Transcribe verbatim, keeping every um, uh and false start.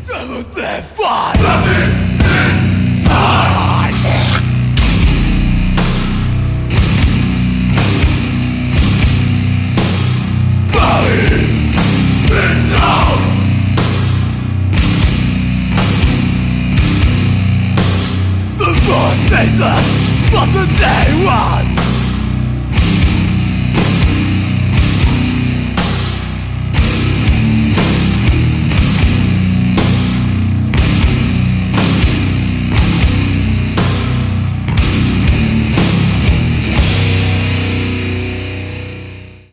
They're fine. Nothing is fine. Burning it down. The Lord made them from the day one.